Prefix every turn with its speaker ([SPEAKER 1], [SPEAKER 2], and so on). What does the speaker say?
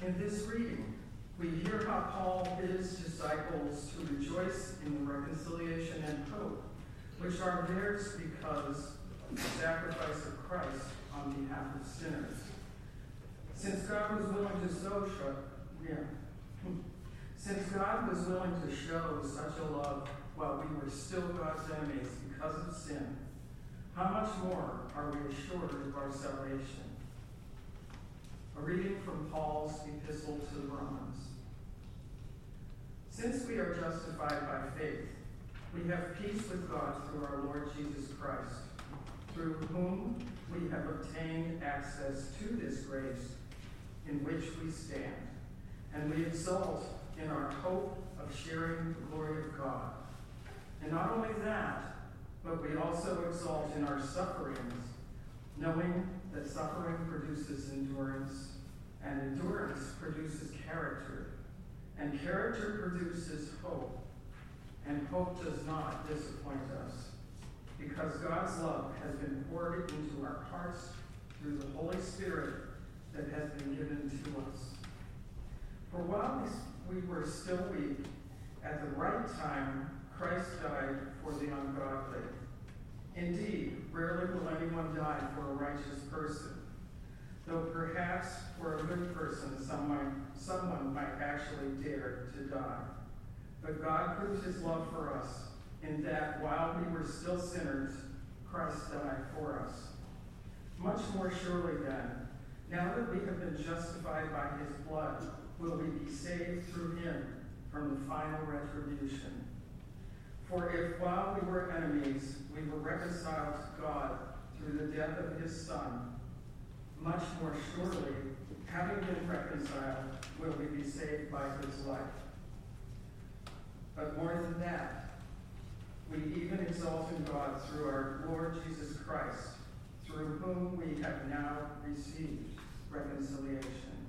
[SPEAKER 1] In this reading, we hear how Paul bids disciples to rejoice in the reconciliation and hope, which are theirs because of the sacrifice of Christ on behalf of sinners. Since God was willing to show such a love while we were still God's enemies because of sin, how much more are we assured of our salvation? A reading from Paul's epistle to the Romans. Since we are justified by faith, we have peace with God through our Lord Jesus Christ, through whom we have obtained access to this grace in which we stand, and we exult in our hope of sharing the glory of God. And not only that, but we also exult in our sufferings, knowing that suffering produces endurance, and endurance produces character, and character produces hope, and hope does not disappoint us, because God's love has been poured into our hearts through the Holy Spirit that has been given to us. For while we were still weak, at the right time, Christ died for the ungodly. Indeed, rarely will anyone die for a righteous person, though perhaps for a good person someone might actually dare to die. But God proves his love for us in that while we were still sinners, Christ died for us. Much more surely then, now that we have been justified by his blood, will we be saved through him from the final retribution. For if while we were enemies, we were reconciled to God through the death of his Son, much more surely, having been reconciled, will we be saved by his life. But more than that, we even exalt in God through our Lord Jesus Christ, through whom we have now received reconciliation.